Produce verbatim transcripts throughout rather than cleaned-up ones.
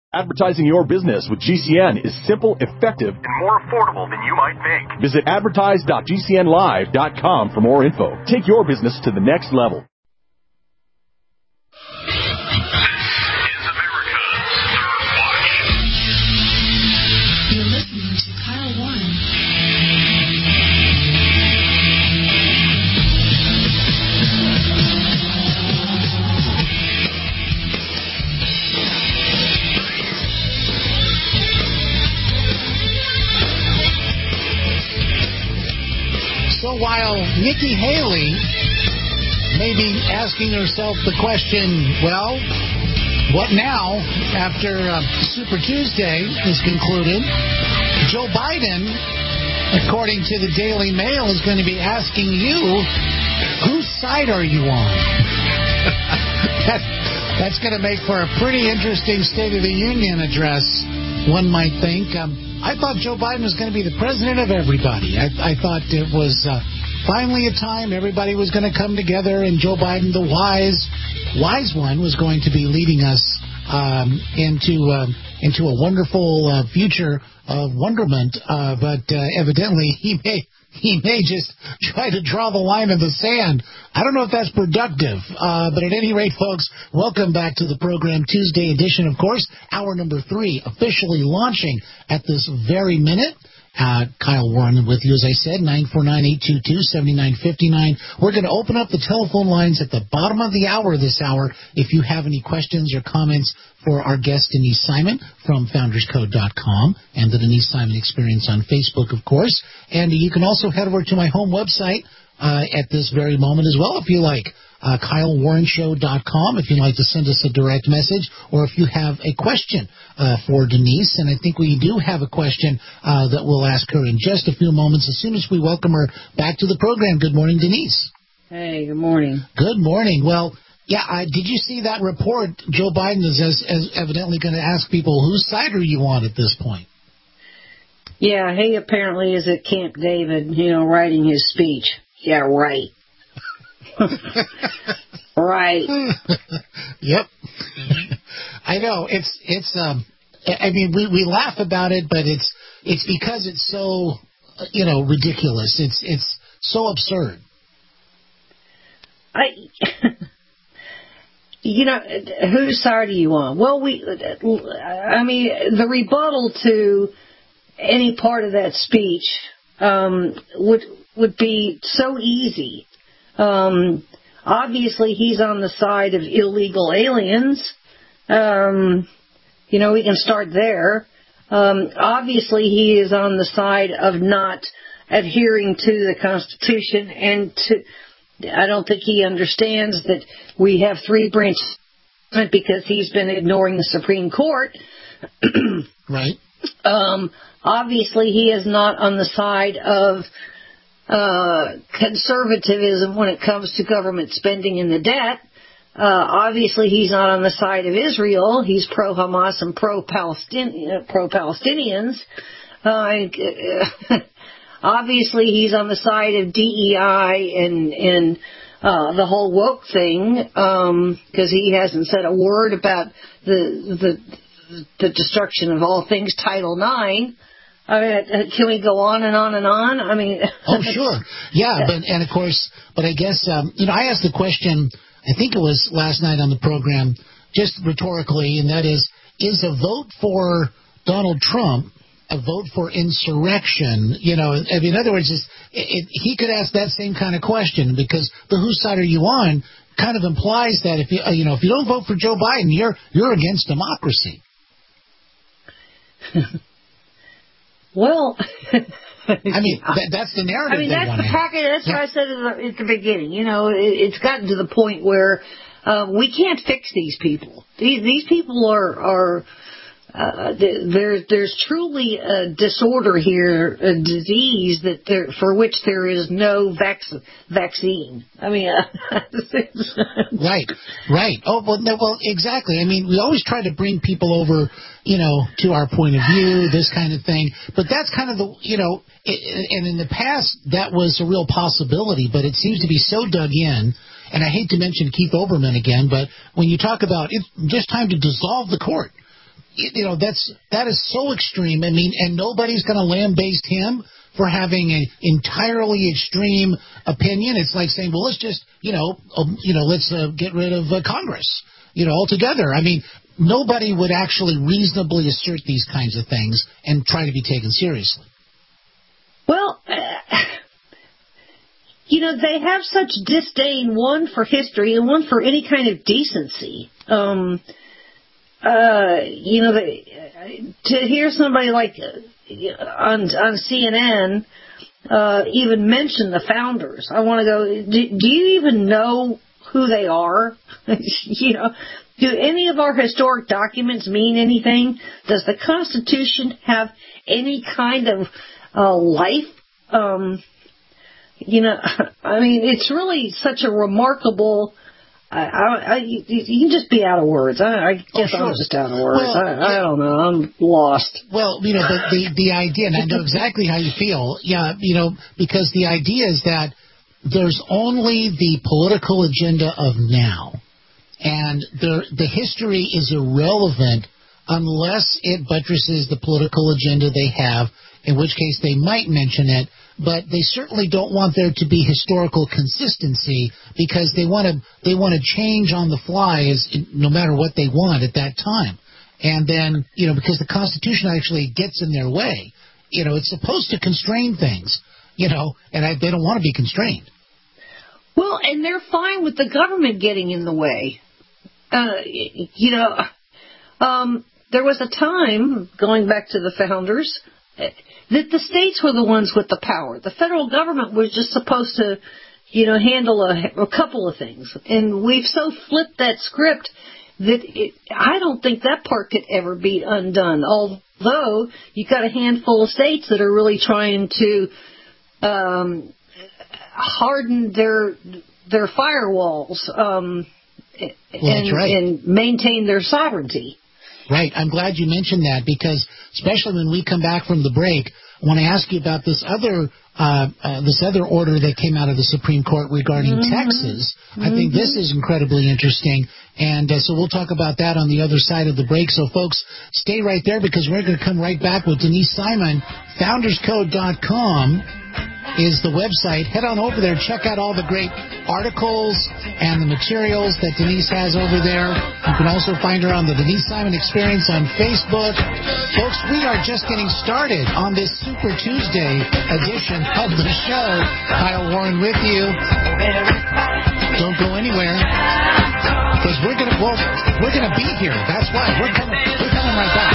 Advertising your business with G C N is simple, effective, and more affordable than you might think. Visit advertise dot g c n live dot com for more info. Take your business to the next level. You're listening to Kyle Warren. So while Nikki Haley may be asking herself the question, well, what now after uh, Super Tuesday is concluded, Joe Biden, according to the Daily Mail, is going to be asking you, whose side are you on? that, that's going to make for a pretty interesting State of the Union address, one might think. Um, I thought Joe Biden was going to be the president of everybody. I, I thought it was uh, finally a time everybody was going to come together, and Joe Biden, the wise, wise one, was going to be leading us um, into uh, into a wonderful uh, future of wonderment. Uh, but uh, evidently, he may he may just try to draw the line in the sand. I don't know if that's productive. Uh, but at any rate, folks, welcome back to the program. Tuesday edition, of course, hour number three, officially launching at this very minute. Uh, Kyle Warren with you, as I said, nine four nine, eight two two, seven nine five nine. We're going to open up the telephone lines at the bottom of the hour this hour. If you have any questions or comments for our guest, Denise Simon from founders code dot com and the Denise Simon Experience on Facebook, of course. And you can also head over to my home website uh, at this very moment as well, if you like. Uh, Kyle Warren Show dot com if you'd like to send us a direct message, or if you have a question uh, for Denise. And I think we do have a question uh, that we'll ask her in just a few moments as soon as we welcome her back to the program. Good morning, Denise. Hey, good morning. Good morning. Well, yeah, uh, did you see that report? Joe Biden is as, as evidently going to ask people, whose side are you on at this point? Yeah, he apparently is at Camp David, you know, writing his speech. Yeah, right. Right. Yep. I know. It's it's um I mean we, we laugh about it, but it's it's because it's so you know ridiculous. It's it's so absurd. I you know, whose side are you on? Well, we I mean the rebuttal to any part of that speech um would would be so easy. Um, obviously, he's on the side of illegal aliens. Um, you know, we can start there. Um, obviously, he is on the side of not adhering to the Constitution, and to, I don't think he understands that we have three branches because he's been ignoring the Supreme Court. Right. Um, obviously, he is not on the side of Uh, conservatism when it comes to government spending and the debt. Uh, obviously, he's not on the side of Israel. He's pro-Hamas and pro-Palestinian, pro-Palestinians. Uh, obviously, he's on the side of D E I and and uh, the whole woke thing because um, he hasn't said a word about the the the destruction of all things Title nine. I mean, can we go on and on and on? I mean, oh sure, yeah, but and of course, but I guess um, you know, I asked the question. I think it was last night on the program, just rhetorically, and that is: is a vote for Donald Trump a vote for insurrection? You know, I mean, in other words, it's, it, it, he could ask that same kind of question because the whose side are you on kind of implies that if you uh, you know if you don't vote for Joe Biden, you're you're against democracy. Well, I mean, that, that's the narrative. I mean, that's the pocket. That's yeah. what I said at the, at the beginning. You know, it, it's gotten to the point where uh, we can't fix these people. These these people are are uh, there. There's truly a disorder here, a disease that there for which there is no vac- vaccine. I mean, uh, right, right. Oh, well, no, well, exactly. I mean, we always try to bring people over, you know, to our point of view, this kind of thing. But that's kind of the, you know, it, and in the past that was a real possibility, but it seems to be so dug in. And I hate to mention Keith Olbermann again, but when you talk about it's just time to dissolve the court, you know, that's that is so extreme. I mean, and nobody's going to lambaste him for having an entirely extreme opinion. It's like saying, well, let's just, you know, um, you know, let's uh, get rid of uh, Congress, you know, altogether. I mean, nobody would actually reasonably assert these kinds of things and try to be taken seriously. Well, uh, you know, they have such disdain, one for history and one for any kind of decency. Um, uh, you know, they, to hear somebody like uh, on on C N N uh, even mention the founders, I want to go, do, do you even know who they are? You know, do any of our historic documents mean anything? Does the Constitution have any kind of uh, life? Um, you know, I mean, it's really such a remarkable. I, I, I you, you can just be out of words. I, I guess oh, sure. I'm just out of words. Well, I, I don't know. I'm lost. Well, you know, the, the the idea, and I know exactly how you feel. Yeah, you know, because the idea is that there's only the political agenda of now, and the the history is irrelevant unless it buttresses the political agenda they have. In which case they might mention it, but they certainly don't want there to be historical consistency because they want to they want to change on the fly as no matter what they want at that time. And then, you know, because the Constitution actually gets in their way, you know, it's supposed to constrain things, you know, and I, they don't want to be constrained. Well, and they're fine with the government getting in the way. Uh, you know, um, there was a time going back to the founders that the states were the ones with the power. The federal government was just supposed to, you know, handle a, a couple of things. And we've so flipped that script that it, I don't think that part could ever be undone. Although you've got a handful of states that are really trying to um, harden their their firewalls um, well, and, right. and maintain their sovereignty. Right. I'm glad you mentioned that because especially when we come back from the break, I want to ask you about this other uh, uh, this other order that came out of the Supreme Court regarding mm-hmm. Texas. Mm-hmm. I think this is incredibly interesting, and uh, so we'll talk about that on the other side of the break. So, folks, stay right there because we're going to come right back with Denise Simon. founders code dot com is the website. Head on over there. Check out all the great articles and the materials that Denise has over there. You can also find her on the Denise Simon Experience on Facebook. Folks, we are just getting started on this Super Tuesday edition of the show. Kyle Warren with you. Don't go anywhere because we're gonna well, we're gonna be here. That's why we're coming. We're coming right back.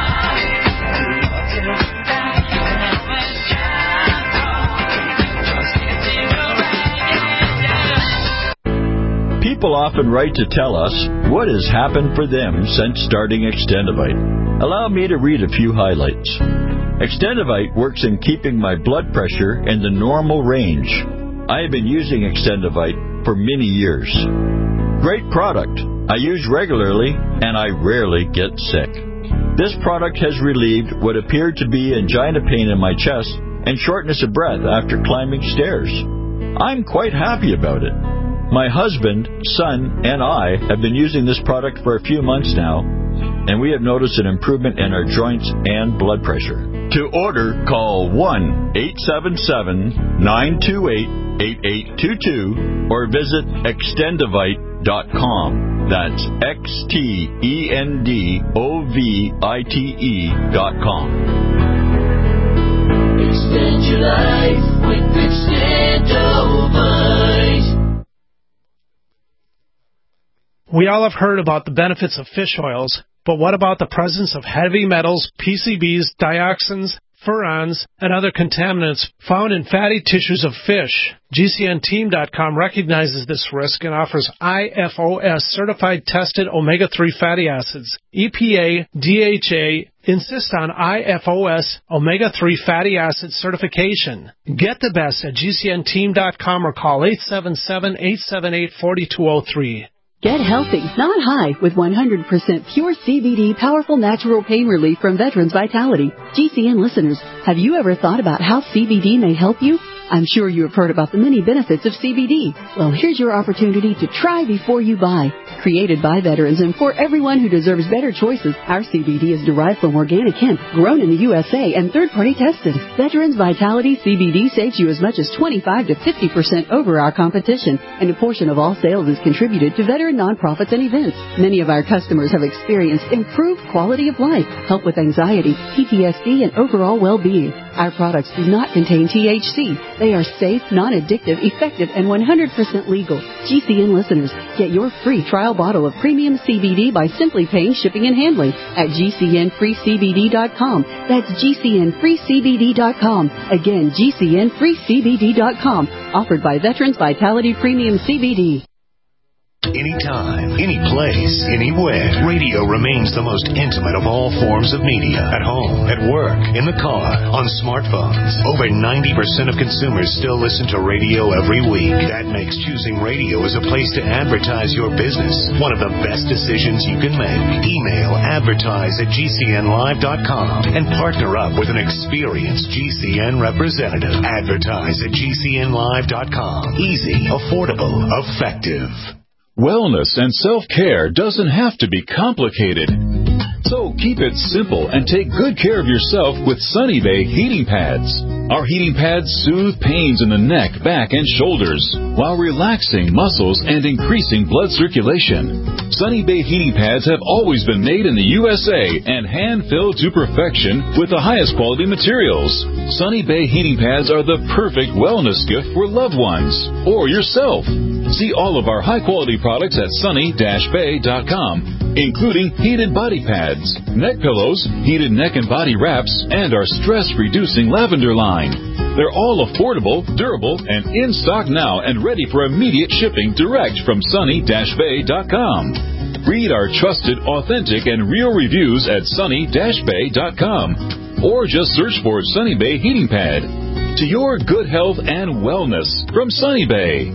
People often write to tell us what has happened for them since starting Extendivite. Allow me to read a few highlights. Extendivite works in keeping my blood pressure in the normal range. I have been using Extendivite for many years. Great product. I use regularly and I rarely get sick. This product has relieved what appeared to be angina pain in my chest and shortness of breath after climbing stairs. I'm quite happy about it. My husband, son, and I have been using this product for a few months now, and we have noticed an improvement in our joints and blood pressure. To order, call one eight seven seven, nine two eight, eight eight two two or visit extendivite dot com. That's X T E N D O V I T E dot com. Extend your life with Extendivite. We all have heard about the benefits of fish oils, but what about the presence of heavy metals, P C Bs, dioxins, furans, and other contaminants found in fatty tissues of fish? G C N team dot com recognizes this risk and offers I F O S certified tested omega three fatty acids. E P A, D H A insist on I F O S omega three fatty acid certification. Get the best at G C N team dot com or call eight seven seven, eight seven eight, four two zero three. Get healthy, not high, with one hundred percent pure C B D powerful natural pain relief from Veterans Vitality. G C N listeners, have you ever thought about how C B D may help you? I'm sure you have heard about the many benefits of C B D. Well, here's your opportunity to try before you buy. Created by veterans and for everyone who deserves better choices, our C B D is derived from organic hemp, grown in the U S A and third-party tested. Veterans Vitality C B D saves you as much as twenty-five to fifty percent over our competition, and a portion of all sales is contributed to veteran nonprofits and events. Many of our customers have experienced improved quality of life, help with anxiety, P T S D, and overall well-being. Our products do not contain T H C. They are safe, non-addictive, effective, and one hundred percent legal. G C N listeners, get your free trial bottle of premium C B D by simply paying shipping and handling at G C N free C B D dot com. That's G C N free C B D dot com. Again, G C N free C B D dot com. Offered by Veterans Vitality Premium C B D. Anytime, any place, anywhere, radio remains the most intimate of all forms of media. At home, at work, in the car, on smartphones. Over ninety percent of consumers still listen to radio every week. That makes choosing radio as a place to advertise your business one of the best decisions you can make. Email advertise at G C N live dot com and partner up with an experienced G C N representative. Advertise at G C N live dot com. Easy, affordable, effective. Wellness and self-care doesn't have to be complicated. So keep it simple and take good care of yourself with Sunny Bay heating pads. Our heating pads soothe pains in the neck, back, and shoulders while relaxing muscles and increasing blood circulation. Sunny Bay heating pads have always been made in the U S A and hand-filled to perfection with the highest quality materials. Sunny Bay heating pads are the perfect wellness gift for loved ones or yourself. See all of our high-quality products at sunny dash bay dot com, including heated body pads, neck pillows, heated neck and body wraps, and our stress-reducing lavender line. They're all affordable, durable, and in stock now and ready for immediate shipping direct from sunny dash bay dot com. Read our trusted, authentic, and real reviews at sunny dash bay dot com or just search for Sunny Bay Heating Pad. To your good health and wellness from Sunny Bay.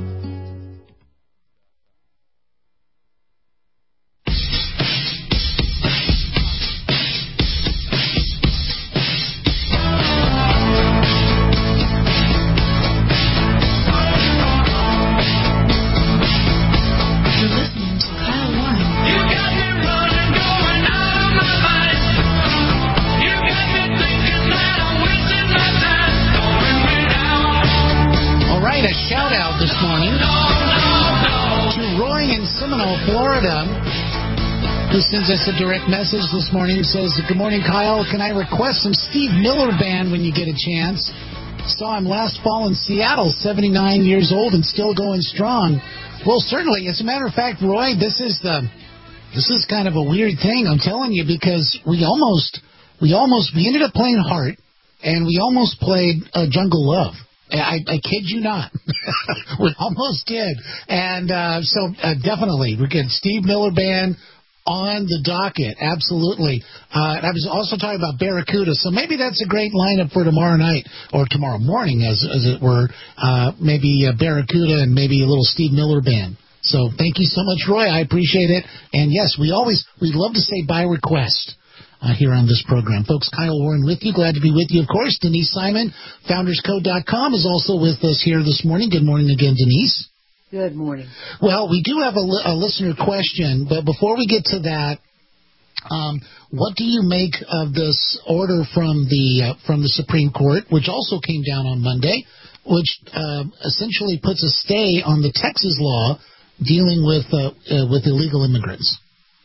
Who sends us a direct message this morning, says, "Good morning, Kyle. Can I request some Steve Miller Band when you get a chance? Saw him last fall in Seattle, seventy-nine years old and still going strong." Well, certainly. As a matter of fact, Roy, this is the this is kind of a weird thing, I'm telling you, because we almost we almost we ended up playing Heart, and we almost played uh, Jungle Love. I, I kid you not. We almost did. And uh, so uh, definitely, we get Steve Miller Band on the docket, absolutely. Uh, and I was also talking about Barracuda, so maybe that's a great lineup for tomorrow night, or tomorrow morning, as as it were. Uh, maybe uh, Barracuda and maybe a little Steve Miller Band. So thank you so much, Roy. I appreciate it. And yes, we always, we love to say by request uh, here on this program. Folks, Kyle Warren with you. Glad to be with you, of course. Denise Simon, founders code dot com, is also with us here this morning. Good morning again, Denise. Good morning. Well, we do have a, li- a listener question, but before we get to that, um, what do you make of this order from the uh, from the Supreme Court, which also came down on Monday, which uh, essentially puts a stay on the Texas law dealing with uh, uh, with illegal immigrants?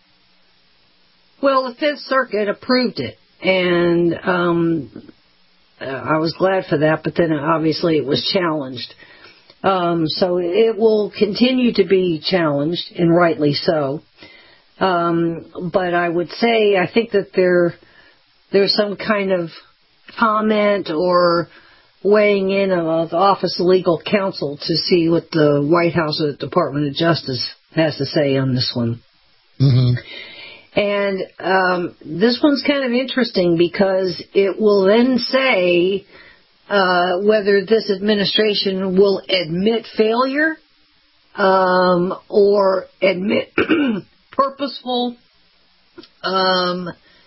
Well, the Fifth Circuit approved it, and um, I was glad for that, but then obviously it was challenged. Um, so it will continue to be challenged, and rightly so. Um, but I would say I think that there there's some kind of comment or weighing in of the Office of Legal Counsel to see what the White House or the Department of Justice has to say on this one. Mm-hmm. And um, this one's kind of interesting because it will then say Uh, whether this administration will admit failure um, or admit purposeful um,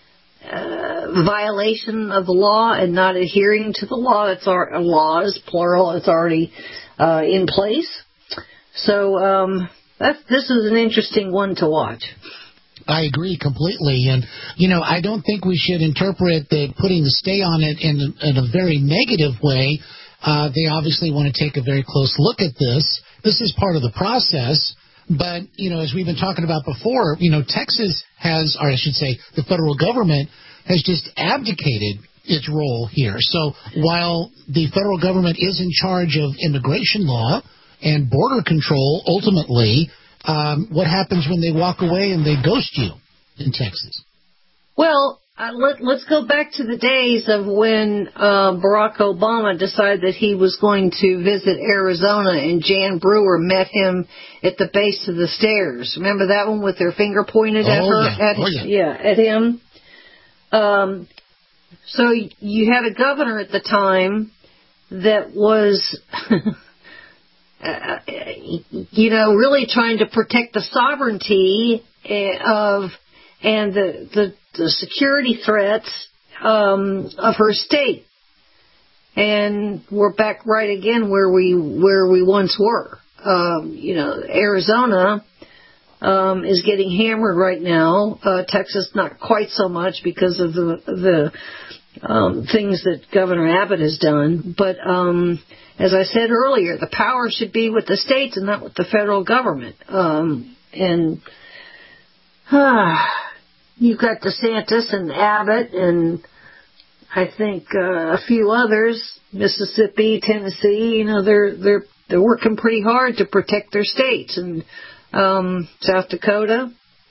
uh, violation of the law and not adhering to the law. It's our laws, plural. It's already uh, in place. So um, that's, this is an interesting one to watch. I agree completely. And, you know, I don't think we should interpret that putting the stay on it in, in a very negative way. Uh, they obviously want to take a very close look at this. This is part of the process. But, you know, as we've been talking about before, you know, Texas has, or I should say, the federal government has just abdicated its role here. So while the federal government is in charge of immigration law and border control, ultimately, um, what happens when they walk away and they ghost you in Texas? Well, uh, let, let's go back to the days of when uh, Barack Obama decided that he was going to visit Arizona, and Jan Brewer met him at the base of the stairs. Remember that one with their finger pointed at oh, her? Yeah. At, oh, yeah. yeah, at him. Um, so you had a governor at the time that was, uh, you know, really trying to protect the sovereignty of and the the, the security threats um, of her state. And we're back right again where we where we once were. Um, you know, Arizona um, is getting hammered right now. Uh, Texas, not quite so much because of the the um, things that Governor Abbott has done. But um, as I said earlier, the power should be with the states and not with the federal government. Um, and uh, you've got DeSantis and Abbott and I think uh, a few others, Mississippi, Tennessee. You know, they're they're they're working pretty hard to protect their states, and um, South Dakota.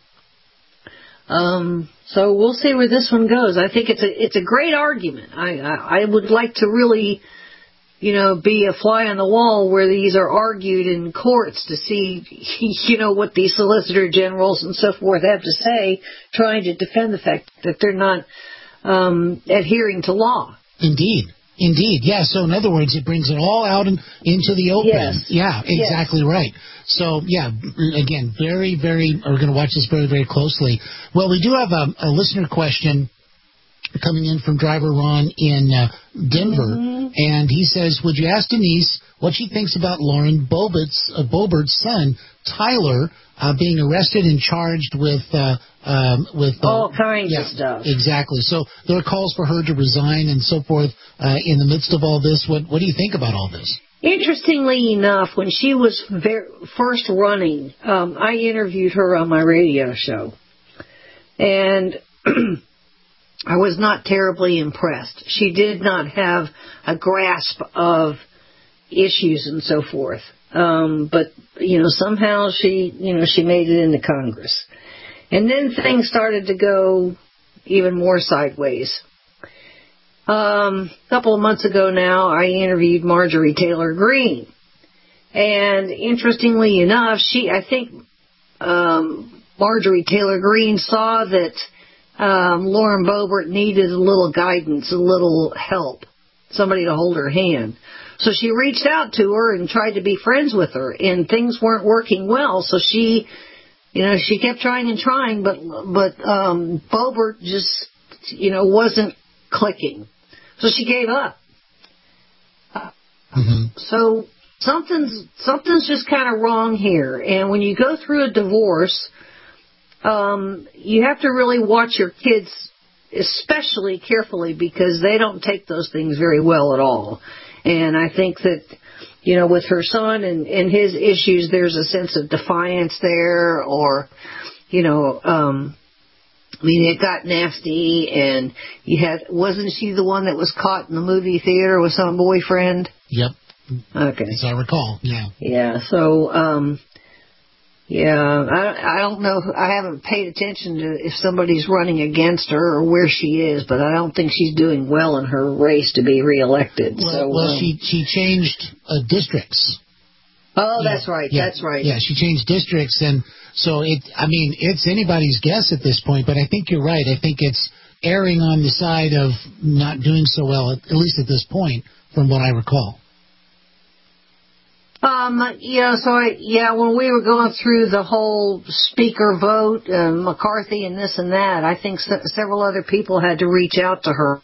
Um, so we'll see where this one goes. I think it's a it's a great argument. I, I I would like to really, you know, be a fly on the wall where these are argued in courts to see, you know, what these solicitor generals and so forth have to say, trying to defend the fact that they're not um, adhering to law. Indeed. Indeed, yeah. So in other words, it brings it all out in, into the open. Yes. Yeah, exactly yes. right. So, yeah, again, very, very, we're going to watch this very, very closely. Well, we do have a, a listener question coming in from driver Ron in uh, Denver, mm-hmm. and he says, would you ask Denise what she thinks about Lauren Boebert's, uh, Boebert's son, Tyler, uh, being arrested and charged with uh, um, with uh, all kinds yeah, of stuff. Exactly. So there are calls for her to resign and so forth uh, in the midst of all this. What what do you think about all this? Interestingly enough, when she was ver- first running, um, I interviewed her on my radio show, and I was not terribly impressed. She did not have a grasp of issues and so forth. Um, but, you know, somehow she, you know, she made it into Congress. And then things started to go even more sideways. Um, a couple of months ago now, I interviewed Marjorie Taylor Greene. And interestingly enough, she, I think, um, Marjorie Taylor Greene saw that Um, Lauren Boebert needed a little guidance, a little help, somebody to hold her hand. So she reached out to her and tried to be friends with her, and things weren't working well. So she, you know, she kept trying and trying, but but um, Boebert just, you know, wasn't clicking. So she gave up. Uh, mm-hmm. So something's something's just kind of wrong here. And when you go through a divorce, Um, you have to really watch your kids especially carefully because they don't take those things very well at all. And I think that, you know, with her son and, and his issues, there's a sense of defiance there or, you know, um, I mean, it got nasty and you had, wasn't she the one that was caught in the movie theater with some boyfriend? Yep. Okay. As I recall, yeah. Yeah, so, um, Yeah, I, I don't know. I haven't paid attention to if somebody's running against her or where she is, but I don't think she's doing well in her race to be reelected. Well, so, well um, she she changed uh, districts. Oh, yeah, that's right. Yeah, that's right. Yeah, she changed districts, and so it. I mean, it's anybody's guess at this point. But I think you're right. I think it's erring on the side of not doing so well, at, at least at this point, from what I recall. Um, yeah, so I, yeah, when we were going through the whole speaker vote, uh, McCarthy and this and that, I think se- several other people had to reach out to her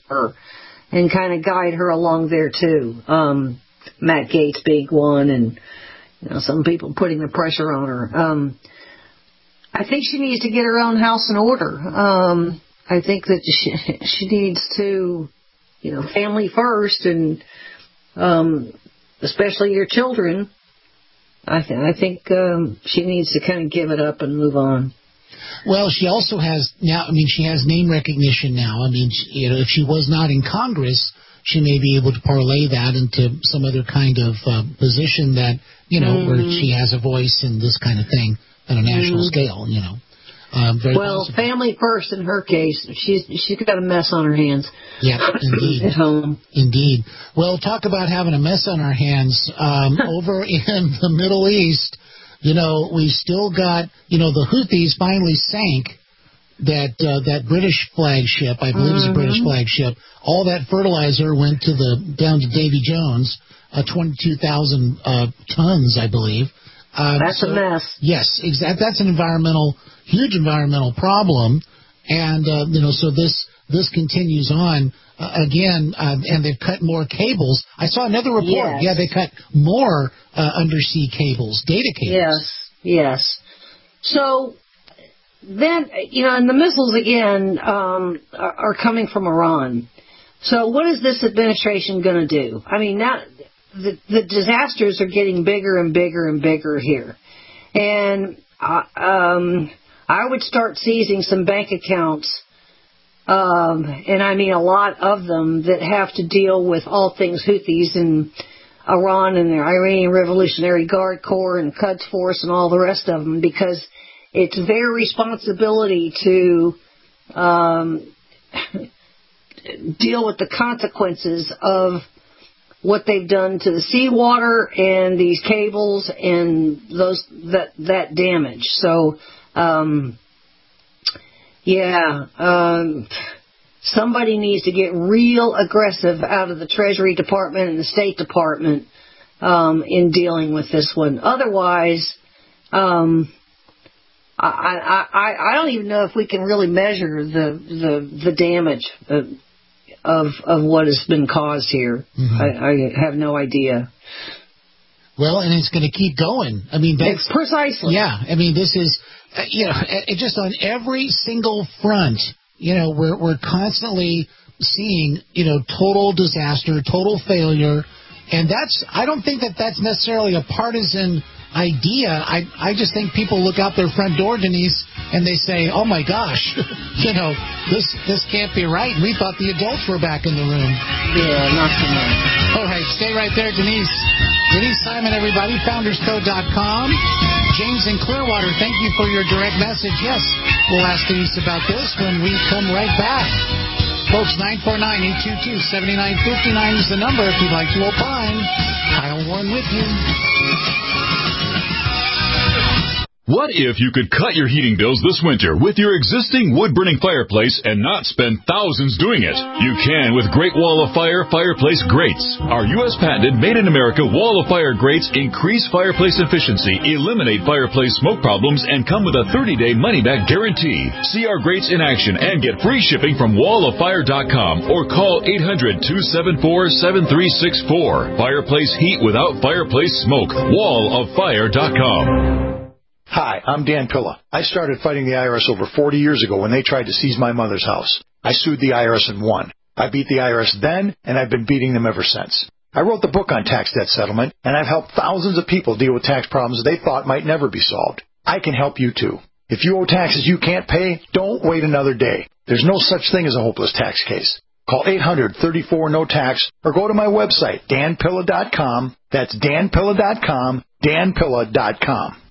and kind of guide her along there too. Um, Matt Gaetz being one, and you know, some people putting the pressure on her. Um, I think she needs to get her own house in order. Um, I think that she, she needs to, you know, family first, and um, especially your children. I, th- I think um, she needs to kind of give it up and move on. Well, she also has now, I mean, she has name recognition now. I mean, she, you know, if she was not in Congress, she may be able to parlay that into some other kind of uh, position that, you know, mm-hmm. where she has a voice in this kind of thing on a national mm-hmm. scale, you know. Um, very well, possible. Family first in her case. She's she's got a mess on her hands. Yeah, indeed. At home. Indeed. Well, talk about having a mess on our hands. Um, over in the Middle East, you know, we've still got, you know, the Houthis finally sank that uh, that British flagship. I believe mm-hmm. it's a British flagship. All that fertilizer went to the down to Davy Jones, uh, twenty-two thousand uh, tons, I believe. Uh, that's so, a mess. Yes, exactly. That's an environmental, huge environmental problem, and uh, you know, so this this continues on uh, again, uh, and they've cut more cables. I saw another report. Yes. Yeah, they cut more uh, undersea cables, data cables. Yes, yes. So then, you know, and the missiles again um, are, are coming from Iran. So what is this administration going to do? I mean, now. The, the disasters are getting bigger and bigger and bigger here. And uh, um, I would start seizing some bank accounts, um, and I mean a lot of them, that have to deal with all things Houthis and Iran and the Iranian Revolutionary Guard Corps and Quds Force and all the rest of them, because it's their responsibility to um, deal with the consequences of what they've done to the seawater and these cables and those that that damage. So, um, yeah, um, somebody needs to get real aggressive out of the Treasury Department and the State Department um, in dealing with this one. Otherwise, um, I, I I don't even know if we can really measure the the the damage Uh, of of what has been caused here. Mm-hmm. I, I have no idea. Well, and it's going to keep going. I mean, that's... It's precisely. Yeah, I mean, this is, uh, you know, it just on every single front, you know, we're we're constantly seeing, you know, total disaster, total failure, and that's, I don't think that that's necessarily a partisan idea. I I just think people look out their front door, Denise, and they say, oh my gosh, you know, this this can't be right. We thought the adults were back in the room. Yeah, not so much. All right, stay right there, Denise. Denise Simon, everybody, founders code dot com. James in Clearwater, thank you for your direct message. Yes, we'll ask Denise about this when we come right back. Folks, nine four nine, eight two two, seven nine five nine is the number if you'd like to opine. Kyle Warren with you. What if you could cut your heating bills this winter with your existing wood-burning fireplace and not spend thousands doing it? You can with Great Wall of Fire Fireplace Grates. Our U S patented made-in-America Wall of Fire grates increase fireplace efficiency, eliminate fireplace smoke problems, and come with a thirty-day money-back guarantee. See our grates in action and get free shipping from wall of fire dot com or call eight hundred, two seven four, seven three six four. Fireplace heat without fireplace smoke. wall of fire dot com. Hi, I'm Dan Pilla. I started fighting the I R S over forty years ago when they tried to seize my mother's house. I sued the I R S and won. I beat the I R S then, and I've been beating them ever since. I wrote the book on tax debt settlement, and I've helped thousands of people deal with tax problems they thought might never be solved. I can help you too. If you owe taxes you can't pay, don't wait another day. There's no such thing as a hopeless tax case. Call eight hundred, thirty-four, no tax or go to my website, dan pilla dot com. That's dan pilla dot com, dan pilla dot com.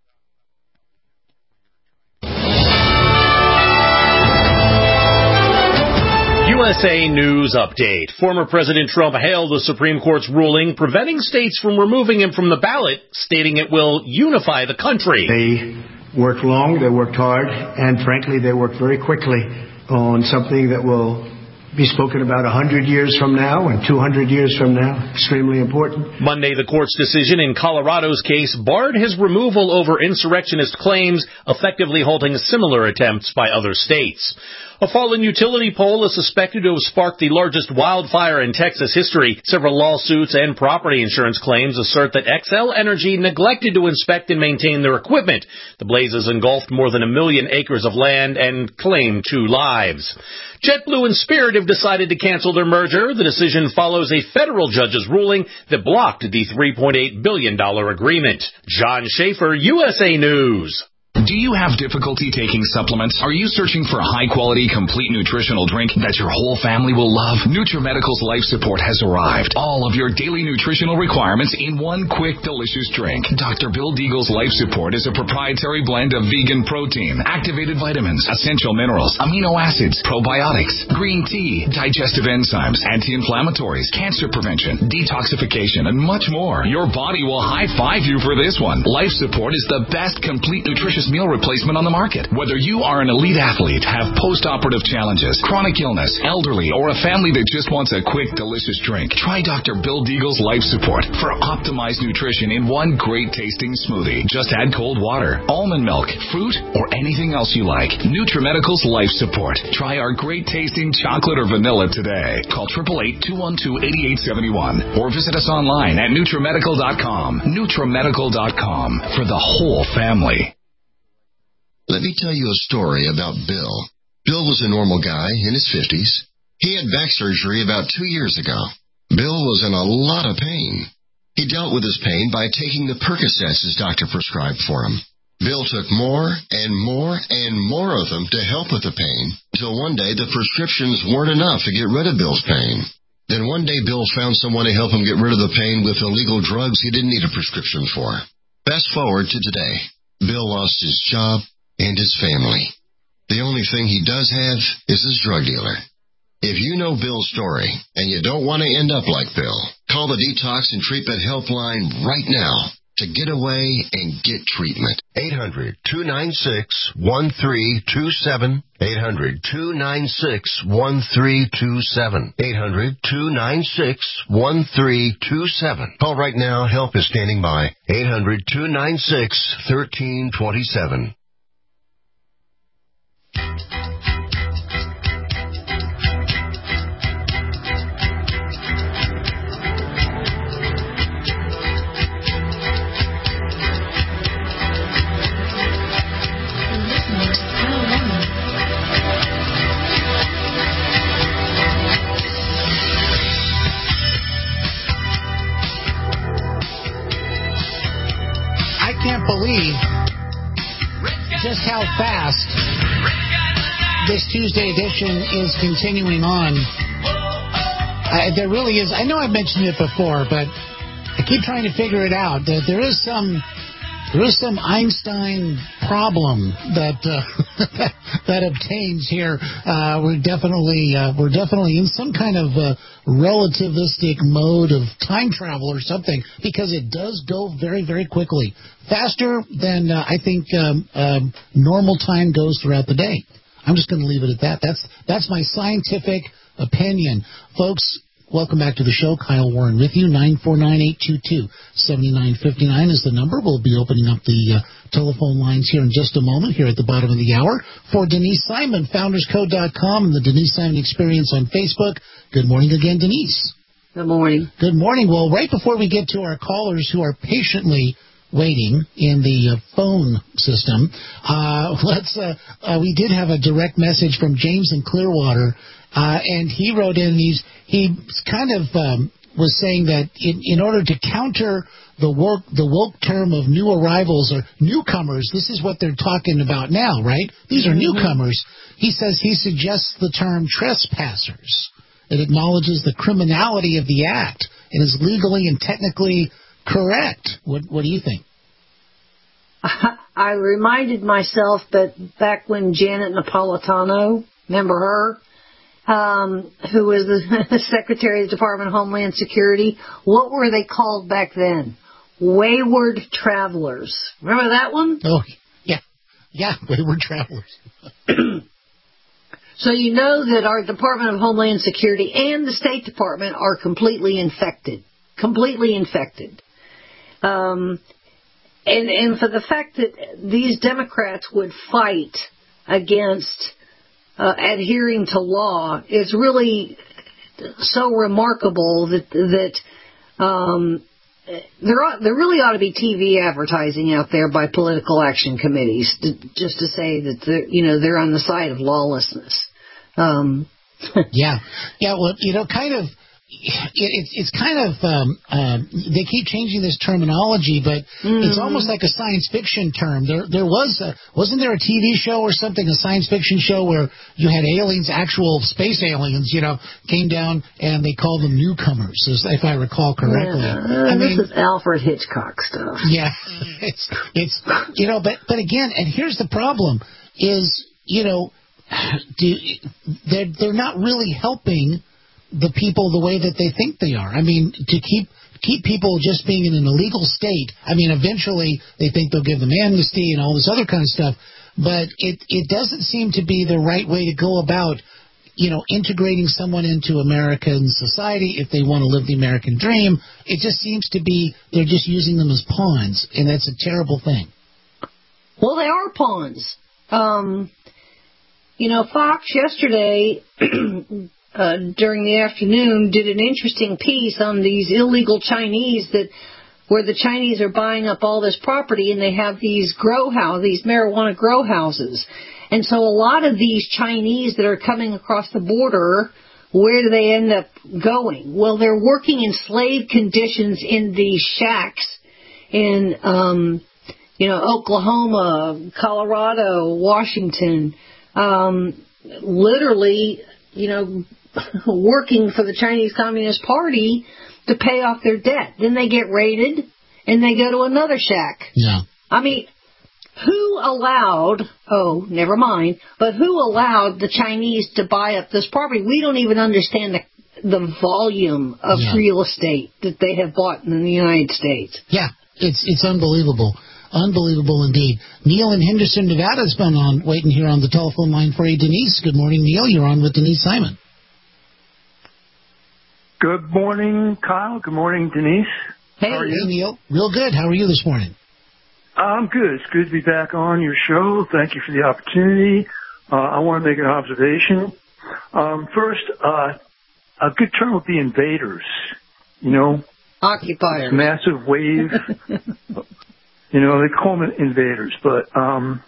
U S A News Update. Former President Trump hailed the Supreme Court's ruling preventing states from removing him from the ballot, stating it will unify the country. They worked long, they worked hard, and frankly, they worked very quickly on something that will be spoken about one hundred years from now and two hundred years from now. Extremely important. Monday, the court's decision in Colorado's case barred his removal over insurrectionist claims, effectively halting similar attempts by other states. A fallen utility pole is suspected to have sparked the largest wildfire in Texas history. Several lawsuits and property insurance claims assert that Xcel Energy neglected to inspect and maintain their equipment. The blazes engulfed more than a million acres of land and claimed two lives. JetBlue and Spirit have decided to cancel their merger. The decision follows a federal judge's ruling that blocked the three point eight billion dollars agreement. John Schaefer, U S A News. Do you have difficulty taking supplements? Are you searching for a high-quality, complete nutritional drink that your whole family will love? NutriMedical's Life Support has arrived. All of your daily nutritional requirements in one quick, delicious drink. Doctor Bill Deagle's Life Support is a proprietary blend of vegan protein, activated vitamins, essential minerals, amino acids, probiotics, green tea, digestive enzymes, anti-inflammatories, cancer prevention, detoxification, and much more. Your body will high-five you for this one. Life Support is the best complete nutritious meal replacement on the market. Whether you are an elite athlete, have post-operative challenges, chronic illness, elderly, or a family that just wants a quick, delicious drink, try Doctor Bill Deagle's Life Support for optimized nutrition in one great-tasting smoothie. Just add cold water, almond milk, fruit, or anything else you like. NutriMedical's Life Support. Try our great-tasting chocolate or vanilla today. Call eight eight eight, two one two, eight eight seven one or visit us online at NutriMedical dot com. NutriMedical dot com for the whole family. Let me tell you a story about Bill. Bill was a normal guy in his fifties. He had back surgery about two years ago. Bill was in a lot of pain. He dealt with his pain by taking the Percocets his doctor prescribed for him. Bill took more and more and more of them to help with the pain, until one day the prescriptions weren't enough to get rid of Bill's pain. Then one day Bill found someone to help him get rid of the pain with illegal drugs he didn't need a prescription for. Fast forward to today. Bill lost his job and his family. The only thing he does have is his drug dealer. If you know Bill's story and you don't want to end up like Bill, call the Detox and Treatment Helpline right now to get away and get treatment. eight hundred, two nine six, one three two seven. eight hundred, two nine six, one three two seven. eight hundred, two nine six, one three two seven. Call right now. Help is standing by. eight hundred, two nine six, one three two seven. I can't believe just how fast this Tuesday edition is continuing on. I, there really is. I know I've mentioned it before, but I keep trying to figure it out. That there is some, there is some Einstein problem that uh, that, that obtains here. Uh, we're definitely, uh, we're definitely in some kind of uh, relativistic mode of time travel or something, because it does go very, very quickly, faster than uh, I think um, um, normal time goes throughout the day. I'm just going to leave it at that. That's that's my scientific opinion. Folks, welcome back to the show. Kyle Warren with you. nine four nine, eight two two, seven nine five nine is the number. We'll be opening up the uh, telephone lines here in just a moment, here at the bottom of the hour. For Denise Simon, founders code dot com and the Denise Simon Experience on Facebook. Good morning again, Denise. Good morning. Good morning. Well, right before we get to our callers who are patiently waiting in the uh, phone system, uh, let's. Uh, uh, we did have a direct message from James in Clearwater, uh, and he wrote in. He's he kind of um, was saying that in, in order to counter the work, the woke term of new arrivals or newcomers, this is what they're talking about now, right? These are mm-hmm. newcomers. He says he suggests the term trespassers. It acknowledges the criminality of the act and is legally and technically correct. What, what do you think? I reminded myself that back when Janet Napolitano, remember her, um, who was the Secretary of the Department of Homeland Security, what were they called back then? Wayward travelers. Remember that one? Oh, yeah. Yeah, wayward travelers. So you know that our Department of Homeland Security and the State Department are completely infected. Completely infected. Um, and, and for the fact that these Democrats would fight against uh, adhering to law is really so remarkable that that um, there ought, there really ought to be T V advertising out there by political action committees to, just to say that they're, you know, they're on the side of lawlessness. Um, yeah, yeah. Well, you know, kind of. It, it's it's kind of um, uh, they keep changing this terminology, but mm-hmm. it's almost like a science fiction term. There there was a, wasn't there a T V show or something, a science fiction show where you had aliens, actual space aliens, you know, came down and they called them newcomers, if I recall correctly. Yeah, I this mean, is Alfred Hitchcock stuff. Yeah, it's it's you know, but but again, and here's the problem: is you know, do, they're they're not really helping the people the way that they think they are. I mean, to keep keep people just being in an illegal state, I mean, eventually they think they'll give them amnesty and all this other kind of stuff, but it, it doesn't seem to be the right way to go about, you know, integrating someone into American society if they want to live the American dream. It just seems to be they're just using them as pawns, and that's a terrible thing. Well, they are pawns. Um, you know, Fox yesterday... Uh, during the afternoon, did an interesting piece on these illegal Chinese that, where the Chinese are buying up all this property and they have these grow house, these marijuana grow houses. And so a lot of these Chinese that are coming across the border, where do they end up going? Well, they're working in slave conditions in these shacks in, um, you know, Oklahoma, Colorado, Washington, um, literally, you know, working for the Chinese Communist Party to pay off their debt. Then they get raided, and they go to another shack. Yeah. I mean, who allowed, oh, never mind, but who allowed the Chinese to buy up this property? We don't even understand the, the volume of yeah. real estate that they have bought in the United States. Yeah, it's it's unbelievable. Unbelievable indeed. Neil in Henderson, Nevada has been on, waiting here on the telephone line for you. Denise, good morning, Neil. You're on with Denise Simon. Good morning, Kyle. Good morning, Denise. Hey, How are you? Hey, Neil. Real good. How are you this morning? I'm good. It's good to be back on your show. Thank you for the opportunity. Uh, I want to make an observation. Um, first, uh, a good term would be invaders. You know? Occupiers. Massive wave. You know, they call them invaders. But um,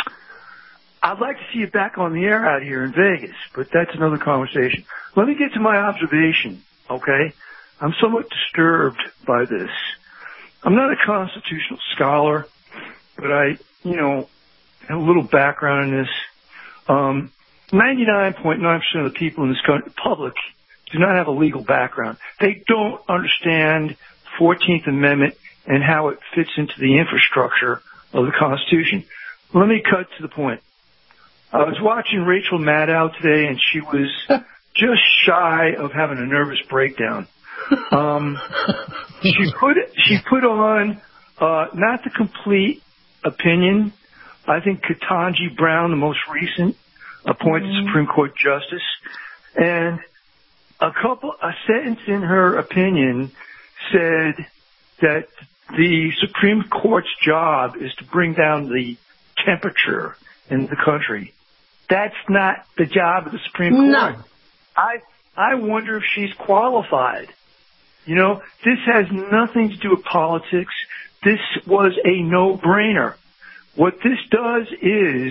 I'd like to see you back on the air out here in Vegas, but that's another conversation. Let me get to my observation. Okay, I'm somewhat disturbed by this. I'm not a constitutional scholar, but I, you know, have a little background in this. Um, ninety-nine point nine percent of the people in this country, public, do not have a legal background. They don't understand the fourteenth Amendment and how it fits into the infrastructure of the Constitution. Let me cut to the point. I was watching Rachel Maddow today, and she was just shy of having a nervous breakdown. Um, she put she put on uh, not the complete opinion. I think Ketanji Brown, the most recent appointed mm-hmm. Supreme Court justice, and a couple a sentence in her opinion said that the Supreme Court's job is to bring down the temperature in the country. That's not the job of the Supreme Court. No. I I wonder if she's qualified. You know, this has nothing to do with politics. This was a no-brainer. What this does is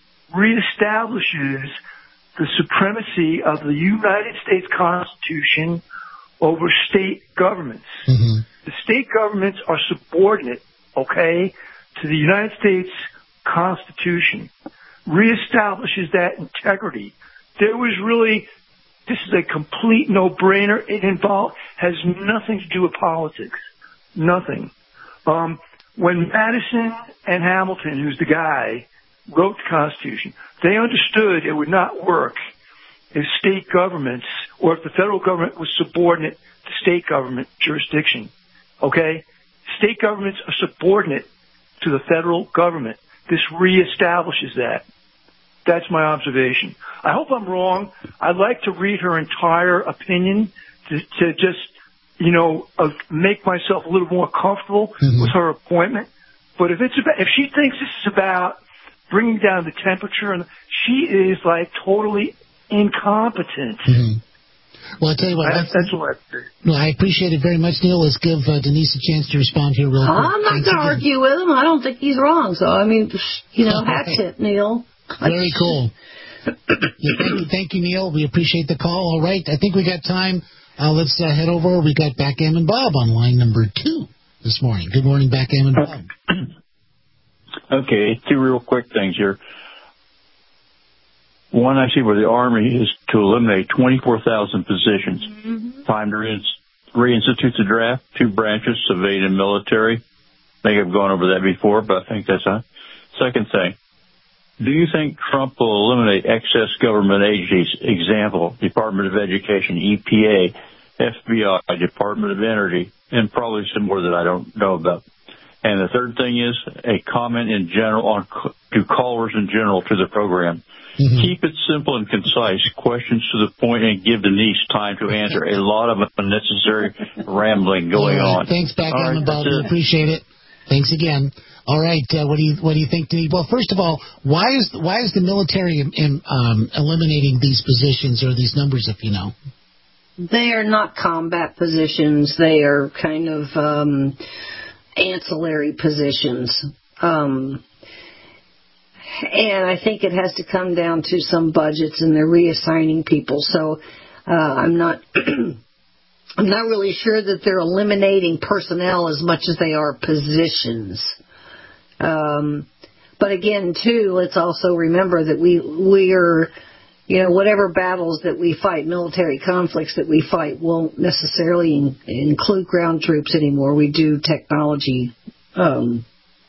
reestablishes the supremacy of the United States Constitution over state governments. Mm-hmm. The state governments are subordinate, okay, to the United States Constitution. Reestablishes that integrity. There was really, this is a complete no-brainer. It involved, has nothing to do with politics. Nothing. Um, when Madison and Hamilton, who's the guy, wrote the Constitution, they understood it would not work if state governments, or if the federal government was subordinate to state government jurisdiction. Okay? State governments are subordinate to the federal government. This reestablishes that. That's my observation. I hope I'm wrong. I'd like to read her entire opinion to, to just, you know, uh, make myself a little more comfortable mm-hmm. with her appointment. But if it's about, if she thinks this is about bringing down the temperature, and she is like totally incompetent. Mm-hmm. Well, I'll tell you what. I, that's what I think. No, I appreciate it very much, Neil. Let's give uh, Denise a chance to respond here real quick. I'm not going to argue with him. I don't think he's wrong. So, I mean, you know, hats it, Neil. Very cool. yeah, thank, you, thank you, Neil. We appreciate the call. All right. I think we got time. Uh, let's uh, head over. We got Backgammon Bob on line number two this morning. Good morning, Backgammon Bob. Okay, two real quick things here. One, I see where the Army is to eliminate twenty-four thousand positions. Mm-hmm. Time to re- reinstitute the draft, two branches, civilian and military. I think I've gone over that before, but I think that's a second thing. Do you think Trump will eliminate excess government agencies? Example, Department of Education, E P A, F B I, Department of Energy, and probably some more that I don't know about. And the third thing is a comment in general on to callers in general to the program. Mm-hmm. Keep it simple and concise, questions to the point, and give Denise time to answer. A lot of unnecessary rambling going right. on. Thanks, Backgammon Bob. We appreciate it. Thanks again. All right, uh, what do you what do you think, Denise? Well, first of all, why is why is the military in, in, um, eliminating these positions or these numbers, if you know? They are not combat positions. They are kind of um, ancillary positions. Um, and I think it has to come down to some budgets, and they're reassigning people. So uh, I'm not I'm not really sure that they're eliminating personnel as much as they are positions. Um, but again, too, let's also remember that we we are, you know, whatever battles that we fight, military conflicts that we fight, won't necessarily in, include ground troops anymore. We do technology um,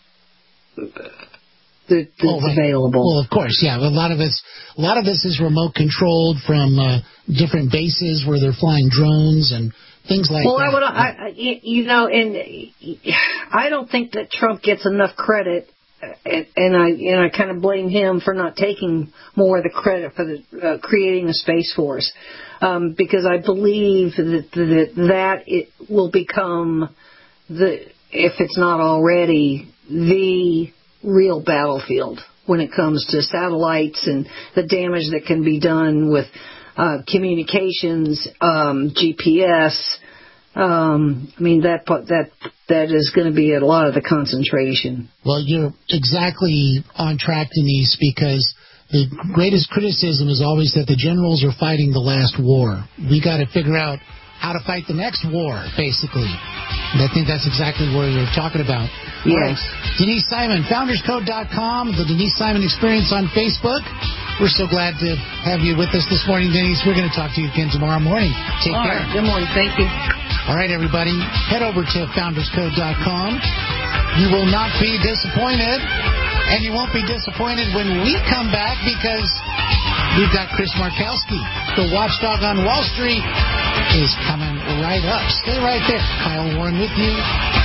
that, that's oh, right. available. Well, of course, yeah. A lot of it's a lot of this is remote controlled from uh, different bases where they're flying drones and things like well, that. Well, I would, I, you know, and I don't think that Trump gets enough credit, and, and I and I kind of blame him for not taking more of the credit for the uh, creating the Space Force, um, because I believe that that that it will become the, if it's not already, the real battlefield when it comes to satellites and the damage that can be done with Uh, communications, um, G P S. Um, I mean that that that is going to be a lot of the concentration. Well, you're exactly on track, Denise, because the greatest criticism is always that the generals are fighting the last war. We got to figure out how to fight the next war, basically. And I think that's exactly what you're talking about. Yes. Right. Denise Simon, founders code dot com, the Denise Simon Experience on Facebook. We're so glad to have you with us this morning, Denise. We're going to talk to you again tomorrow morning. Take All care. Right. Good morning. Thank you. All right, everybody. Head over to founders code dot com. You will not be disappointed. And you won't be disappointed when we come back, because we've got Chris Markowski, the watchdog on Wall Street, is coming right up. Stay right there. Kyle Warren with you.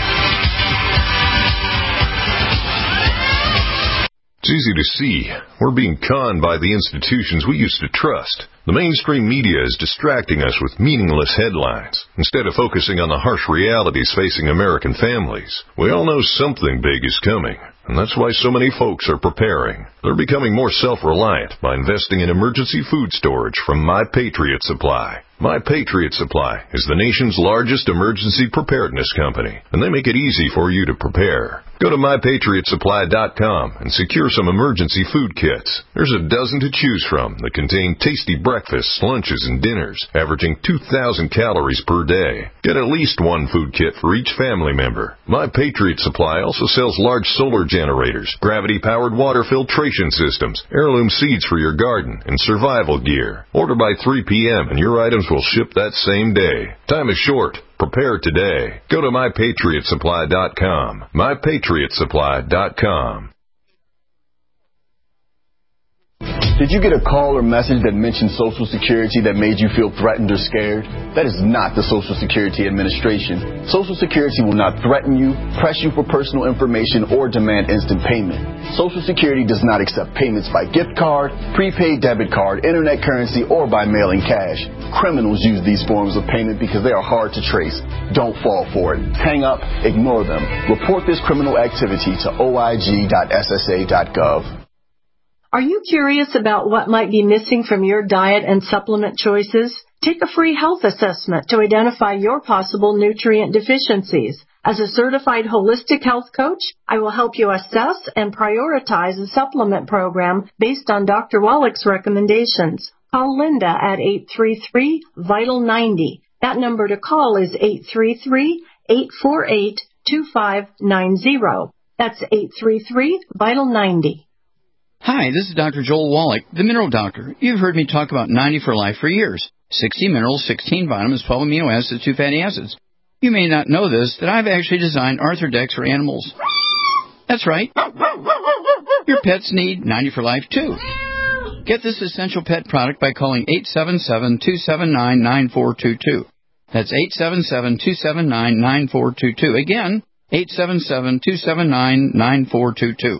It's easy to see. We're being conned by the institutions we used to trust. The mainstream media is distracting us with meaningless headlines instead of focusing on the harsh realities facing American families. We all know something big is coming, and that's why so many folks are preparing. They're becoming more self-reliant by investing in emergency food storage from My Patriot Supply. My Patriot Supply is the nation's largest emergency preparedness company, and they make it easy for you to prepare. Go to my patriot supply dot com and secure some emergency food kits. There's a dozen to choose from that contain tasty breakfasts, lunches, and dinners, averaging two thousand calories per day. Get at least one food kit for each family member. My Patriot Supply also sells large solar generators, gravity-powered water filtration systems, heirloom seeds for your garden, and survival gear. Order by three p.m. and your items will ship that same day. Time is short. Prepare today. Go to my patriot supply dot com. my patriot supply dot com. Did you get a call or message that mentioned Social Security that made you feel threatened or scared? That is not the Social Security Administration. Social Security will not threaten you, press you for personal information, or demand instant payment. Social Security does not accept payments by gift card, prepaid debit card, internet currency, or by mailing cash. Criminals use these forms of payment because they are hard to trace. Don't fall for it. Hang up, ignore them. Report this criminal activity to O I G dot S S A dot gov. Are you curious about what might be missing from your diet and supplement choices? Take a free health assessment to identify your possible nutrient deficiencies. As a certified holistic health coach, I will help you assess and prioritize a supplement program based on Doctor Wallach's recommendations. Call Linda at eight three three, vital ninety. That number to call is eight three three, eight four eight, two five nine zero. That's eight three three, vital ninety. Hi, this is Doctor Joel Wallach, the Mineral Doctor. You've heard me talk about ninety for Life for years. sixty minerals, sixteen vitamins, twelve amino acids, two fatty acids. You may not know this, that I've actually designed Arthrodex for animals. That's right. Your pets need ninety for Life, too. Get this essential pet product by calling eight seven seven, two seven nine, nine four two two. That's eight seven seven, two seven nine, nine four two two. Again, eight seven seven, two seven nine, nine four two two.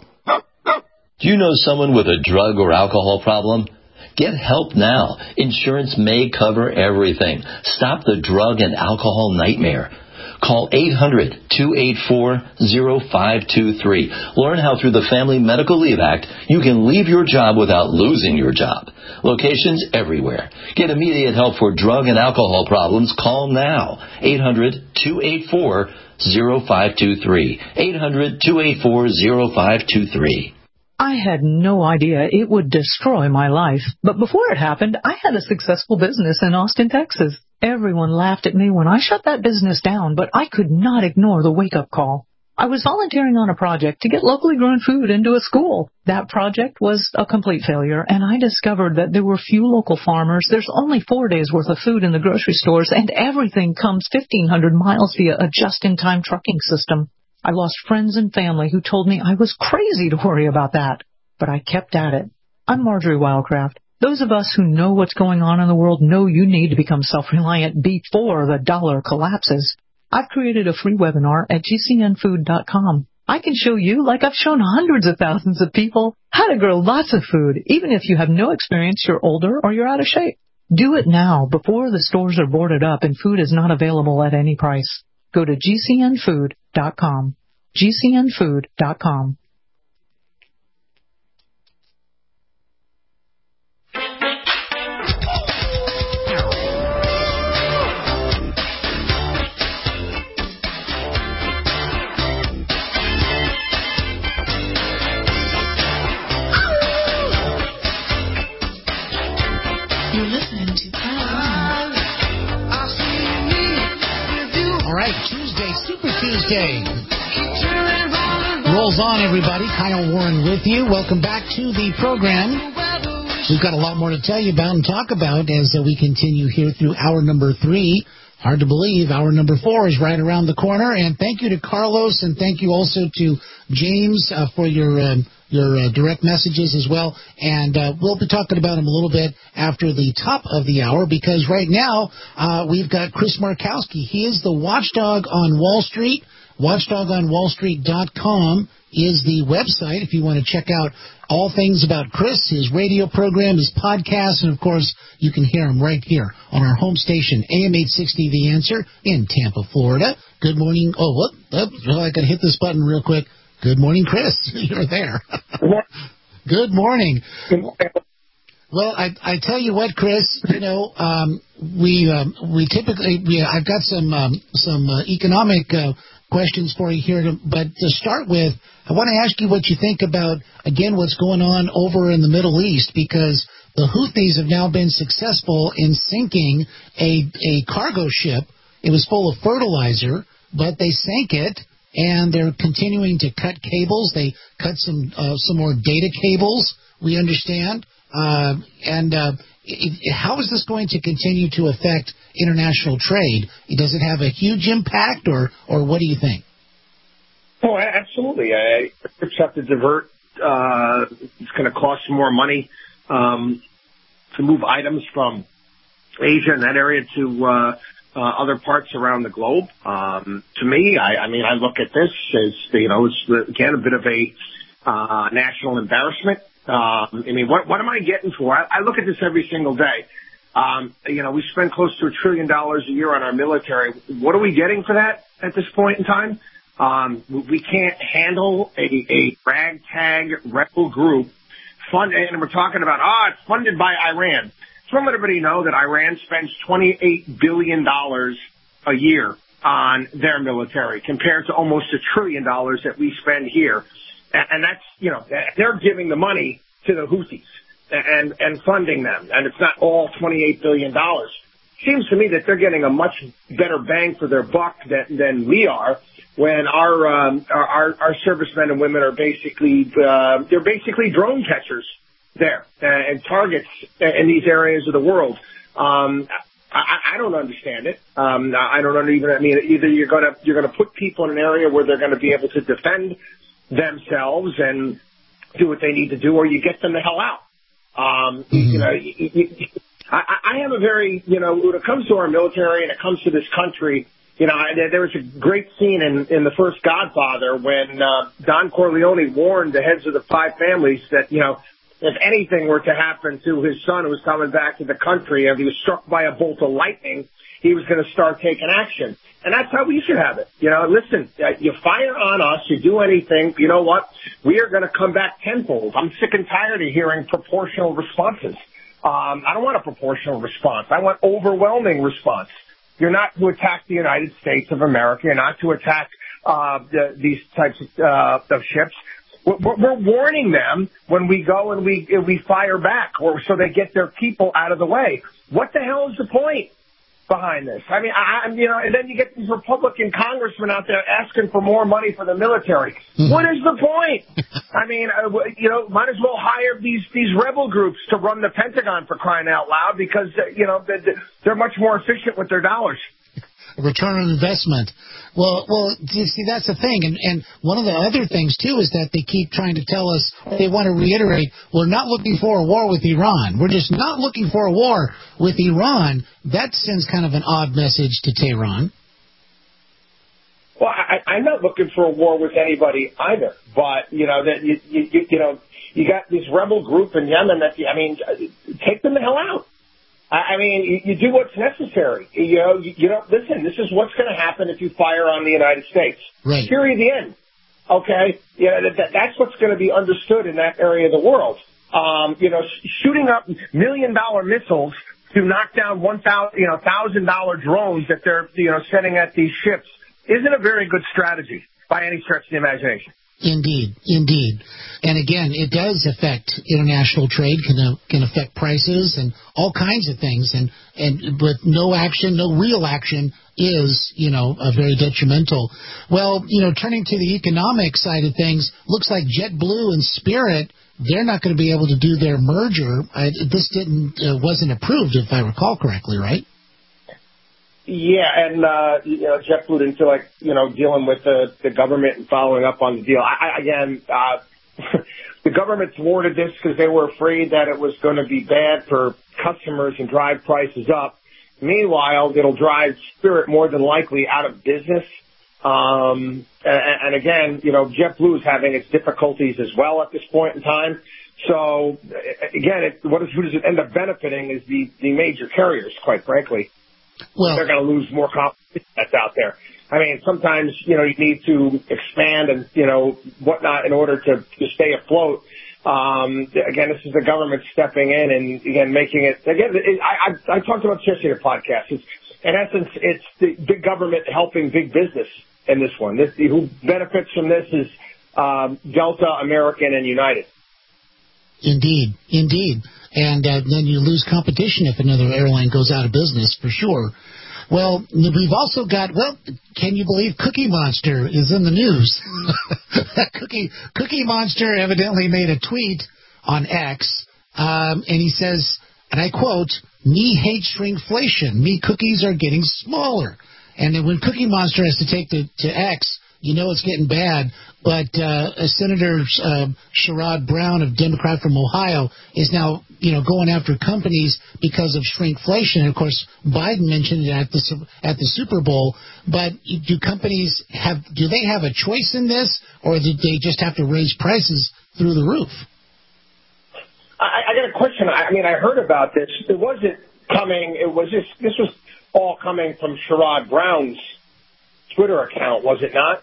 Do you know someone with a drug or alcohol problem? Get help now. Insurance may cover everything. Stop the drug and alcohol nightmare. Call eight hundred, two eight four, zero five two three. Learn how through the Family Medical Leave Act you can leave your job without losing your job. Locations everywhere. Get immediate help for drug and alcohol problems. Call now. eight hundred, two eight four, zero five two three. eight hundred, two eight four, zero five two three. I had no idea it would destroy my life, but before it happened, I had a successful business in Austin, Texas. Everyone laughed at me when I shut that business down, but I could not ignore the wake-up call. I was volunteering on a project to get locally grown food into a school. That project was a complete failure, and I discovered that there were few local farmers. There's only four days' worth of food in the grocery stores, and everything comes fifteen hundred miles via a just-in-time trucking system. I lost friends and family who told me I was crazy to worry about that, but I kept at it. I'm Marjorie Wildcraft. Those of us who know what's going on in the world know you need to become self-reliant before the dollar collapses. I've created a free webinar at G C N food dot com. I can show you, like I've shown hundreds of thousands of people, how to grow lots of food, even if you have no experience, you're older, or you're out of shape. Do it now, before the stores are boarded up and food is not available at any price. Go to G C N food dot com. G C N food dot com. You're listening to Kyle All right, Tuesday, Super Tuesday. Rolls on, everybody. Kyle Warren with you. Welcome back to the program. We've got a lot more to tell you about and talk about as uh, we continue here through hour number three. Hard to believe, hour number four is right around the corner. And thank you to Carlos, and thank you also to James uh, for your um, your uh, direct messages as well. And uh, we'll be talking about him a little bit after the top of the hour, because right now uh, we've got Chris Markowski. He is the watchdog on Wall Street. watchdog on wall street dot com is the website if you want to check out all things about Chris, his radio program, his podcast, and, of course, you can hear him right here on our home station, A M eight sixty The Answer in Tampa, Florida. Good morning. Oh, what? Oh, well, I got to hit this button real quick. Good morning, Chris. You're there. Good morning. Well, I I tell you what, Chris. You know, um, we um, we typically we, I've got some um, some uh, economic uh, questions for you here, to, but to start with, I want to ask you what you think about again what's going on over in the Middle East, because the Houthis have now been successful in sinking a a cargo ship. It was full of fertilizer, but they sank it. And they're continuing to cut cables. They cut some uh, some more data cables, we understand. Uh, and uh, it, how is this going to continue to affect international trade? Does it have a huge impact, or, or what do you think? Oh, absolutely. I, trips have to divert. Uh, it's going to cost more money um, to move items from Asia and that area to uh, uh, other parts around the globe. Um, to me, I, I mean, I look at this as, you know, it's, again, a bit of a uh, national embarrassment. Um, I mean, what, what am I getting for? I, I look at this every single day. Um, you know, we spend close to a trillion dollars a year on our military. What are we getting for that at this point in time? Um, we can't handle a, a ragtag rebel group fund, and we're talking about, ah, oh, it's funded by Iran. Just want everybody know that Iran spends twenty-eight billion dollars a year on their military compared to almost a trillion dollars that we spend here. And that's, you know, they're giving the money to the Houthis and, and funding them. And it's not all twenty-eight billion dollars. Seems to me that they're getting a much better bang for their buck than, than we are when our, um, our, our, our servicemen and women are basically, uh, they're basically drone catchers there uh, and targets in these areas of the world. Um, I, I don't understand it. Um, I don't even, I mean, either you're going to, you're going to put people in an area where they're going to be able to defend themselves and do what they need to do, or you get them the hell out. Um, mm-hmm. You know, you, you, I, I have a very, you know, when it comes to our military and it comes to this country, you know, there was a great scene in, in the first Godfather when uh, Don Corleone warned the heads of the five families that, you know, if anything were to happen to his son who was coming back to the country, if he was struck by a bolt of lightning, he was going to start taking action. And that's how we should have it. You know, listen, you fire on us, you do anything, you know what? We are going to come back tenfold. I'm sick and tired of hearing proportional responses. Um, I don't want a proportional response. I want overwhelming response. You're not to attack the United States of America. You're not to attack uh, the, these types of, uh, of ships. We're, we're warning them when we go and we we fire back, or so they get their people out of the way. What the hell is the point behind this? I mean, I, you know, and then you get these Republican congressmen out there asking for more money for the military. Mm-hmm. What is the point? I mean, uh, you know, might as well hire these these rebel groups to run the Pentagon, for crying out loud, because uh, you know they're, they're much more efficient with their dollars. Return on investment. Well, well, see, that's the thing. And, and one of the other things, too, is that they keep trying to tell us, they want to reiterate, we're not looking for a war with Iran. We're just not looking for a war with Iran. That sends kind of an odd message to Tehran. Well, I, I'm not looking for a war with anybody either. But, you know, that you, you, you know, you got this rebel group in Yemen that, I mean, take them the hell out. I mean, you, you do what's necessary. You know, you, you know, listen, this is what's going to happen if you fire on the United States. Right. Period, the end. Okay? Yeah, that, that's what's going to be understood in that area of the world. Um, you know, shooting up million-dollar missiles to knock down one thousand, you know, thousand-dollar drones that they're, you know, sending at these ships isn't a very good strategy by any stretch of the imagination. Indeed, indeed. And again, it does affect international trade, can can affect prices and all kinds of things. And, and but no action, no real action is, you know, a very detrimental. Well, you know, turning to the economic side of things, looks like JetBlue and Spirit, they're not going to be able to do their merger. I, this didn't uh, wasn't approved, if I recall correctly, right? Yeah, and, uh, you know, JetBlue didn't feel like, you know, dealing with the, the government and following up on the deal. I, I again, uh, the government thwarted this because they were afraid that it was going to be bad for customers and drive prices up. Meanwhile, it'll drive Spirit more than likely out of business. Um, and, and again, you know, JetBlue is having its difficulties as well at this point in time. So, again, it, what is, who does it end up benefiting is the, the major carriers, quite frankly. Well, they're going to lose more competition that's out there. I mean, sometimes, you know, you need to expand and, you know, whatnot in order to, to stay afloat. Um, again, this is the government stepping in and, again, making it, again, it, I, I, I talked about this yesterday in the podcast. It's, in essence, it's the big government helping big business in this one. This, who benefits from this is um, Delta, American, and United. Indeed, indeed. And uh, then you lose competition if another airline goes out of business, for sure. Well, we've also got, well, can you believe Cookie Monster is in the news? Cookie Cookie Monster evidently made a tweet on X, um, and he says, and I quote, "Me hates shrinkflation. Me cookies are getting smaller." And then when Cookie Monster has to take to, to X, you know it's getting bad. But uh, Senator uh, Sherrod Brown, of Democrat from Ohio, is now, you know, going after companies because of shrinkflation. And of course, Biden mentioned it at the at the Super Bowl. But do companies have do they have a choice in this, or do they just have to raise prices through the roof? I, I got a question. I, I mean, I heard about this. It wasn't coming. It was just this was all coming from Sherrod Brown's Twitter account, was it not?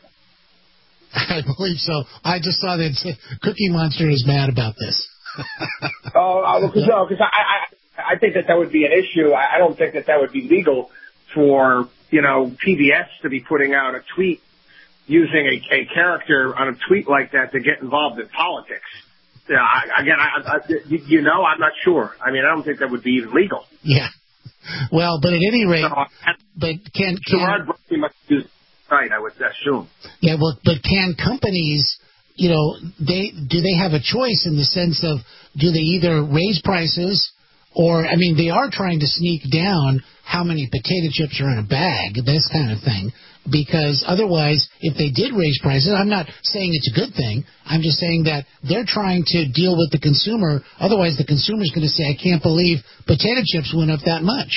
I believe so. I just saw that Cookie Monster is mad about this. oh, because no, because I, I I think that that would be an issue. I, I don't think that that would be legal for, you know, P B S to be putting out a tweet using a, a character on a tweet like that to get involved in politics. Yeah, I, again, I, I, you know, I'm not sure. I mean, I don't think that would be even legal. Yeah. Well, but at any rate, so, but can can Gerard Brody must use right? I would assume. Yeah, well, but can companies, you know, they do they have a choice in the sense of do they either raise prices or, I mean, they are trying to sneak down how many potato chips are in a bag, this kind of thing, because otherwise, if they did raise prices, I'm not saying it's a good thing. I'm just saying that they're trying to deal with the consumer. Otherwise, the consumer's going to say, I can't believe potato chips went up that much.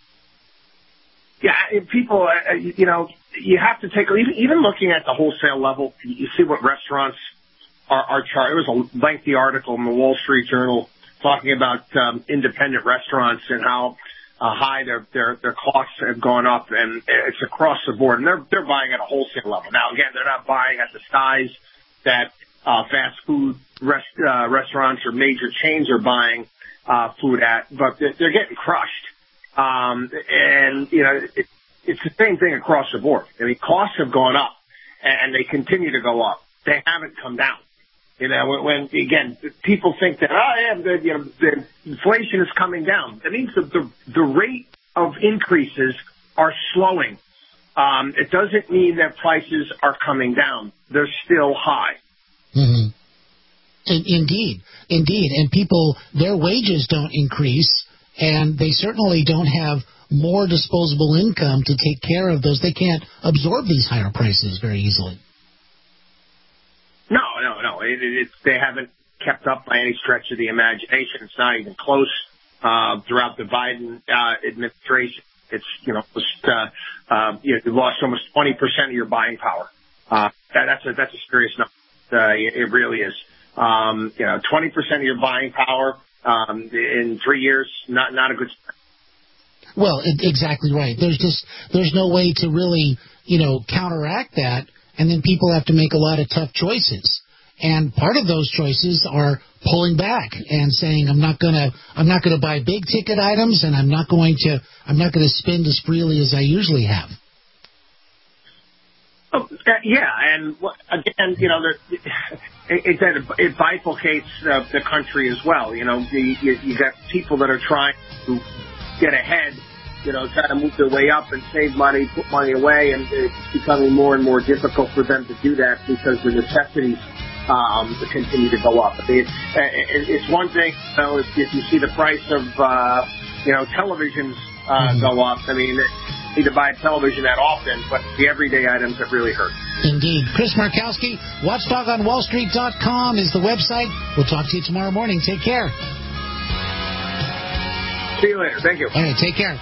Yeah, people, uh, you know, you have to take, even, even looking at the wholesale level, you see what restaurants are, are charging. There was a lengthy article in the Wall Street Journal talking about um, independent restaurants and how uh, high their, their their costs have gone up, and it's across the board. And they're they're buying at a wholesale level. Now, again, they're not buying at the size that uh, fast food rest, uh, restaurants or major chains are buying uh, food at, but they're, they're getting crushed. Um, and, you know, it, it's the same thing across the board. I mean, costs have gone up, and they continue to go up. They haven't come down. You know, when, when again, people think that, oh, yeah, the, you know, the inflation is coming down. That means that the, the rate of increases are slowing. Um, it doesn't mean that prices are coming down. They're still high. Mm-hmm. In, indeed. Indeed. And people, their wages don't increase, and they certainly don't have more disposable income to take care of those. They can't absorb these higher prices very easily. No, no, no. It, it, it, they haven't kept up by any stretch of the imagination. It's not even close uh, throughout the Biden uh, administration. It's, you know, just, uh, uh, you know, you've lost almost twenty percent of your buying power. Uh, that, that's a that's a serious number. Uh, it, it really is. Um, you know, twenty percent of your buying power um, in three years, not not a good start. Well, it, exactly right. There's just there's no way to really, you know, counteract that. And then people have to make a lot of tough choices. And part of those choices are pulling back and saying, I'm not gonna, I'm not gonna buy big ticket items, and I'm not going to, I'm not gonna spend as freely as I usually have. Oh, uh, yeah, and again, you know, it, it, it, it bifurcates uh, the country as well. You know, you, you, you got people that are trying to get ahead, you know, try to move their way up and save money, put money away, and it's becoming more and more difficult for them to do that because the necessities um, continue to go up. I mean, it's, it's one thing, you know, if, if you see the price of, uh, you know, televisions uh, mm-hmm. go up. I mean, you need to buy a television that often, but the everyday items that really hurt. Indeed. Chris Markowski, watchdog on wall street dot com is the website. We'll talk to you tomorrow morning. Take care. See you later. Thank you. All right, take care.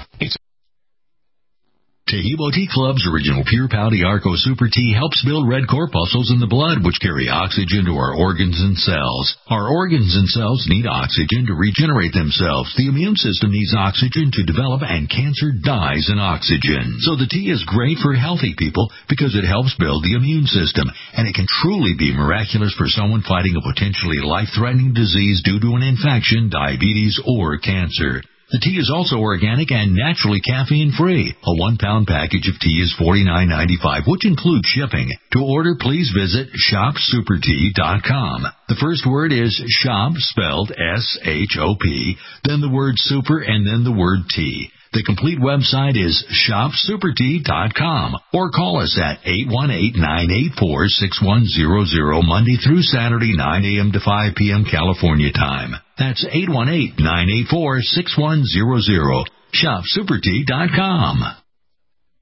Taheebo Tea Club's original Pure Pouty Arco Super Tea helps build red corpuscles in the blood, which carry oxygen to our organs and cells. Our organs and cells need oxygen to regenerate themselves. The immune system needs oxygen to develop, and cancer dies in oxygen. So the tea is great for healthy people because it helps build the immune system, and it can truly be miraculous for someone fighting a potentially life-threatening disease due to an infection, diabetes, or cancer. The tea is also organic and naturally caffeine-free. A one-pound package of tea is forty-nine ninety-five, which includes shipping. To order, please visit shop super tea dot com. The first word is shop, spelled S H O P, then the word super, and then the word tea. The complete website is shop super tea dot com, or call us at eight one eight, nine eight four, six one zero zero Monday through Saturday, nine a.m. to five p.m. California time. That's eight one eight, nine eight four, six one zero zero. shop super tea dot com.